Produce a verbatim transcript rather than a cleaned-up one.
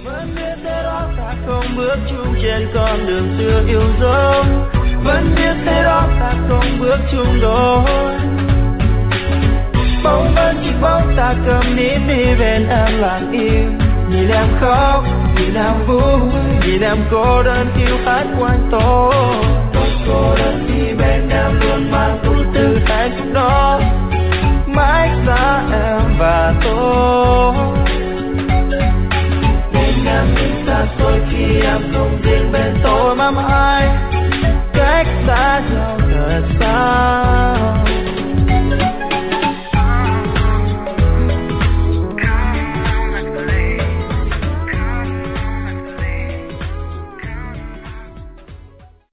Vẫn biết thế đó ta không bước chung trên con đường xưa yêu dấu. Vẫn biết thế đó ta không bước chung đôi. Bỗng vẫn chỉ bóng ta cầm nín đi bên em lặng im. Nhìn em khóc, nhìn em vui, nhìn em cô đơn khi hát quanh tôi. Tôi cô đơn khi bên em luôn mang chút từ hạnh phúc đó. Mãi xa em và tôi. Nên em nhìn xa xôi khi em không riêng bên tôi mà mãi